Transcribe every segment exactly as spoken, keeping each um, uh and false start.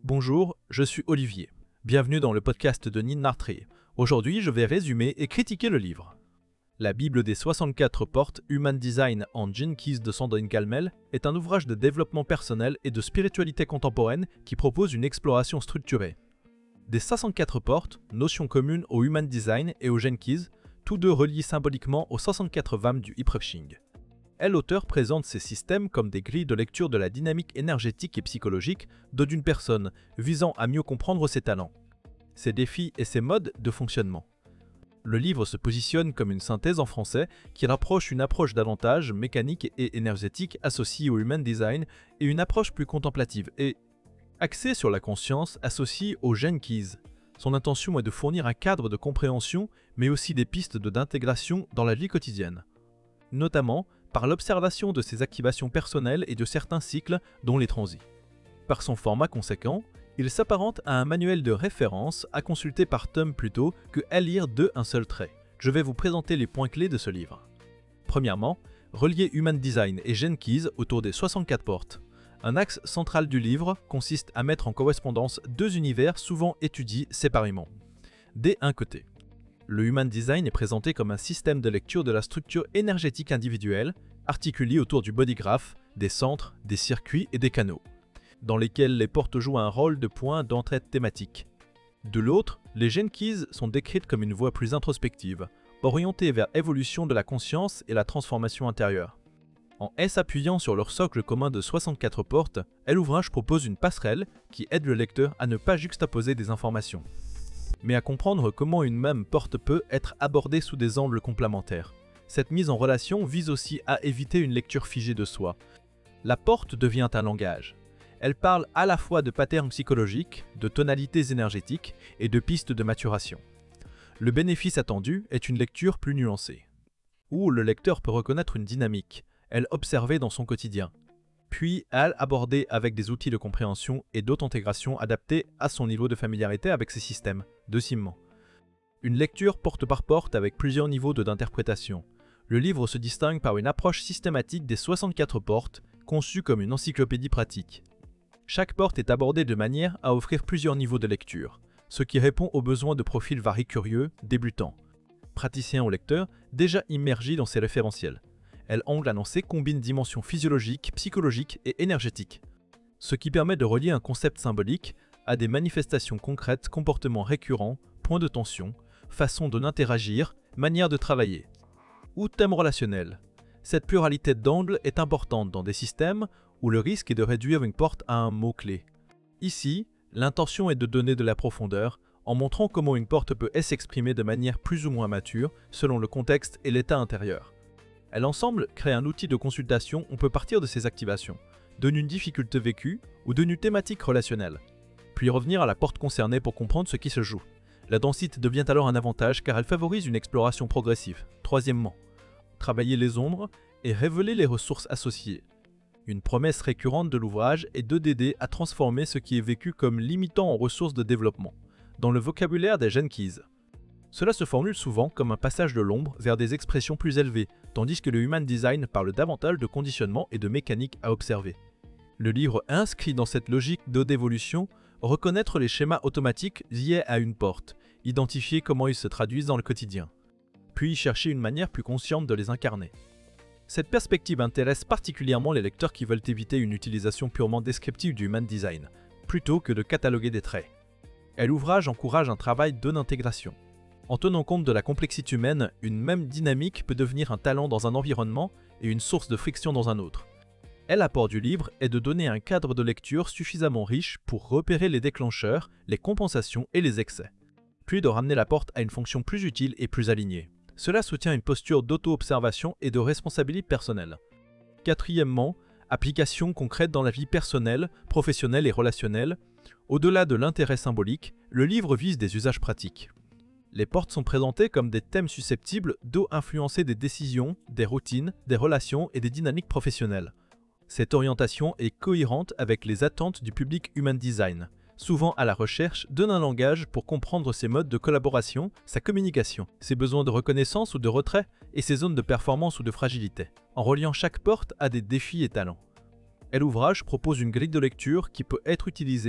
Bonjour, je suis Olivier. Bienvenue dans le podcast de Nin Nartré. Aujourd'hui, je vais résumer et critiquer le livre. La Bible des soixante-quatre portes Human Design en Gene Keys de Sandrine Calmel est un ouvrage de développement personnel et de spiritualité contemporaine qui propose une exploration structurée. Des soixante-quatre portes, notions communes au Human Design et au Gene Keys, tous deux reliés symboliquement aux soixante-quatre V A M du I-Ching. Elle, l'auteur, présente ces systèmes comme des grilles de lecture de la dynamique énergétique et psychologique d'une personne, visant à mieux comprendre ses talents, ses défis et ses modes de fonctionnement. Le livre se positionne comme une synthèse en français qui rapproche une approche davantage mécanique et énergétique associée au Human Design et une approche plus contemplative et axée sur la conscience associée au Gene Keys. Son intention est de fournir un cadre de compréhension mais aussi des pistes de d'intégration dans la vie quotidienne, notamment par l'observation de ses activations personnelles et de certains cycles, dont les transits. Par son format conséquent, il s'apparente à un manuel de référence à consulter par tome plutôt que à lire de un seul trait. Je vais vous présenter les points clés de ce livre. Premièrement, relier Human Design et Gene Keys autour des soixante-quatre portes. Un axe central du livre consiste à mettre en correspondance deux univers souvent étudiés séparément. Dès un côté, le Human Design est présenté comme un système de lecture de la structure énergétique individuelle, articulé autour du body graph, des centres, des circuits et des canaux, dans lesquels les portes jouent un rôle de point d'entrée thématique. De l'autre, les Gene Keys sont décrites comme une voie plus introspective, orientée vers l'évolution de la conscience et la transformation intérieure. En s'appuyant sur leur socle commun de soixante-quatre portes, l'ouvrage propose une passerelle qui aide le lecteur à ne pas juxtaposer des informations, mais à comprendre comment une même porte peut être abordée sous des angles complémentaires. Cette mise en relation vise aussi à éviter une lecture figée de soi. La porte devient un langage. Elle parle à la fois de patterns psychologiques, de tonalités énergétiques et de pistes de maturation. Le bénéfice attendu est une lecture plus nuancée, où le lecteur peut reconnaître une dynamique, elle observée dans son quotidien, puis elle abordée avec des outils de compréhension et d'auto-intégration adaptés à son niveau de familiarité avec ces systèmes, deuxièmement. Une lecture porte par porte avec plusieurs niveaux d'interprétation. Le livre se distingue par une approche systématique des soixante-quatre portes, conçue comme une encyclopédie pratique. Chaque porte est abordée de manière à offrir plusieurs niveaux de lecture, ce qui répond aux besoins de profils variés curieux, débutants, praticiens ou lecteurs déjà immergés dans ces référentiels. Elle angle annoncé combine dimensions physiologiques, psychologiques et énergétiques, ce qui permet de relier un concept symbolique à des manifestations concrètes, comportements récurrents, points de tension, façon de n'interagir, manière de travailler, ou thème relationnel. Cette pluralité d'angles est importante dans des systèmes où le risque est de réduire une porte à un mot-clé. Ici, l'intention est de donner de la profondeur en montrant comment une porte peut s'exprimer de manière plus ou moins mature selon le contexte et l'état intérieur. L'ensemble crée un outil de consultation où on peut partir de ces activations, d'une difficulté vécue ou d'une thématique relationnelle, puis revenir à la porte concernée pour comprendre ce qui se joue. La densité devient alors un avantage car elle favorise une exploration progressive. Troisièmement, travailler les ombres et révéler les ressources associées. Une promesse récurrente de l'ouvrage est de d'aider à transformer ce qui est vécu comme limitant en ressources de développement, dans le vocabulaire des Gene Keys. Cela se formule souvent comme un passage de l'ombre vers des expressions plus élevées, tandis que le Human Design parle davantage de conditionnement et de mécanique à observer. Le livre inscrit dans cette logique d'évolution reconnaître les schémas automatiques liés à une porte, identifier comment ils se traduisent dans le quotidien, puis chercher une manière plus consciente de les incarner. Cette perspective intéresse particulièrement les lecteurs qui veulent éviter une utilisation purement descriptive du Human Design, plutôt que de cataloguer des traits. Et l'ouvrage encourage un travail d'intégration. En tenant compte de la complexité humaine, une même dynamique peut devenir un talent dans un environnement et une source de friction dans un autre. Et l'apport du livre est de donner un cadre de lecture suffisamment riche pour repérer les déclencheurs, les compensations et les excès, puis de ramener la porte à une fonction plus utile et plus alignée. Cela soutient une posture d'auto-observation et de responsabilité personnelle. Quatrièmement, application concrète dans la vie personnelle, professionnelle et relationnelle. Au-delà de l'intérêt symbolique, le livre vise des usages pratiques. Les portes sont présentées comme des thèmes susceptibles d'influencer des décisions, des routines, des relations et des dynamiques professionnelles. Cette orientation est cohérente avec les attentes du public Human Design, souvent à la recherche d'un langage pour comprendre ses modes de collaboration, sa communication, ses besoins de reconnaissance ou de retrait et ses zones de performance ou de fragilité, en reliant chaque porte à des défis et talents. Et l'ouvrage propose une grille de lecture qui peut être utilisée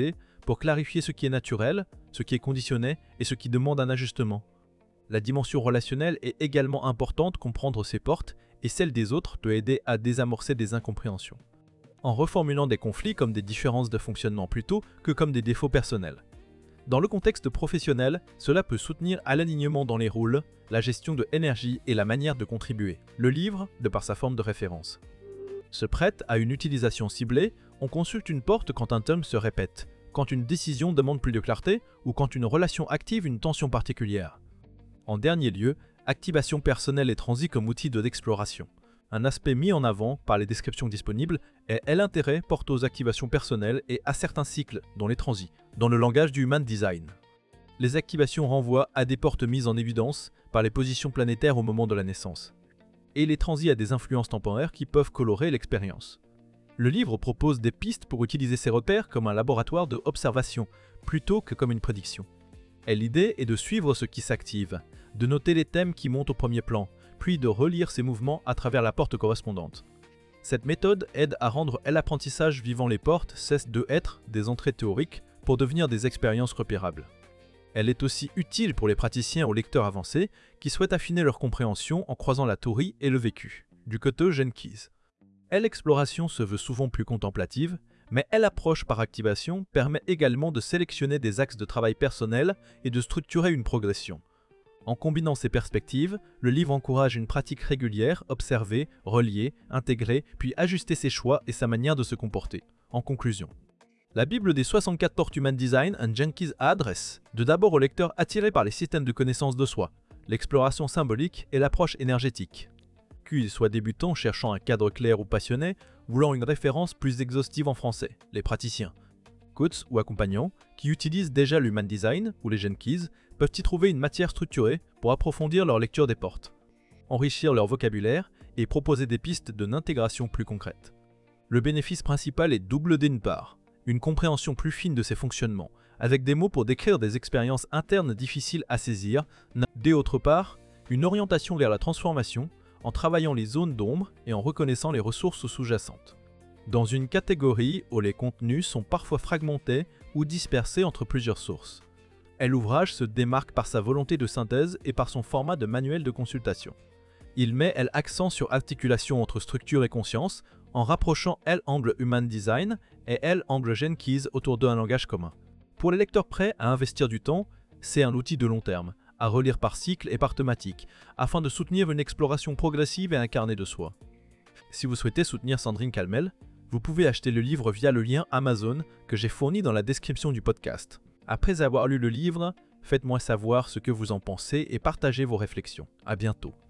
pour clarifier ce qui est naturel, ce qui est conditionné et ce qui demande un ajustement. La dimension relationnelle est également importante, comprendre ses portes et celles des autres peut aider à désamorcer des incompréhensions, en reformulant des conflits comme des différences de fonctionnement plutôt que comme des défauts personnels. Dans le contexte professionnel, cela peut soutenir à l'alignement dans les rôles, la gestion de l'énergie et la manière de contribuer, le livre de par sa forme de référence. Se prête à une utilisation ciblée, on consulte une porte quand un tome se répète, quand une décision demande plus de clarté ou quand une relation active une tension particulière. En dernier lieu, activation personnelle et transit comme outil d'exploration. Un aspect mis en avant par les descriptions disponibles est l'intérêt porté aux activations personnelles et à certains cycles, dont les transits, dans le langage du Human Design. Les activations renvoient à des portes mises en évidence par les positions planétaires au moment de la naissance, et les transits à des influences temporaires qui peuvent colorer l'expérience. Le livre propose des pistes pour utiliser ces repères comme un laboratoire de observation, plutôt que comme une prédiction. Et l'idée est de suivre ce qui s'active, de noter les thèmes qui montent au premier plan, puis de relire ces mouvements à travers la porte correspondante. Cette méthode aide à rendre l'apprentissage vivant les portes cesse de être des entrées théoriques pour devenir des expériences repérables. Elle est aussi utile pour les praticiens ou lecteurs avancés qui souhaitent affiner leur compréhension en croisant la théorie et le vécu, du côté Jenkins. L'exploration se veut souvent plus contemplative, mais l'approche par activation permet également de sélectionner des axes de travail personnels et de structurer une progression. En combinant ces perspectives, le livre encourage une pratique régulière, observer, relier, intégrer, puis ajuster ses choix et sa manière de se comporter. En conclusion, la Bible des soixante-quatre portes Human Design and Jenkins adresse de d'abord aux lecteurs attirés par les systèmes de connaissance de soi, l'exploration symbolique et l'approche énergétique. Qu'ils soient débutants cherchant un cadre clair ou passionnés, voulant une référence plus exhaustive en français, les praticiens, coachs ou accompagnants qui utilisent déjà l'Human Design ou les Jenkins peuvent y trouver une matière structurée pour approfondir leur lecture des portes, enrichir leur vocabulaire et proposer des pistes de d'intégration plus concrètes. Le bénéfice principal est double d'une part, une compréhension plus fine de ses fonctionnements, avec des mots pour décrire des expériences internes difficiles à saisir, d'autre part, une orientation vers la transformation en travaillant les zones d'ombre et en reconnaissant les ressources sous-jacentes. Dans une catégorie où les contenus sont parfois fragmentés ou dispersés entre plusieurs sources. Et l'ouvrage se démarque par sa volonté de synthèse et par son format de manuel de consultation. Il met l'accent sur articulation entre structure et conscience en rapprochant l'angle Human Design et l'angle Jenkins autour d'un langage commun. Pour les lecteurs prêts à investir du temps, c'est un outil de long terme, à relire par cycle et par thématique, afin de soutenir une exploration progressive et incarnée de soi. Si vous souhaitez soutenir Sandrine Calmel, vous pouvez acheter le livre via le lien Amazon que j'ai fourni dans la description du podcast. Après avoir lu le livre, faites-moi savoir ce que vous en pensez et partagez vos réflexions. À bientôt.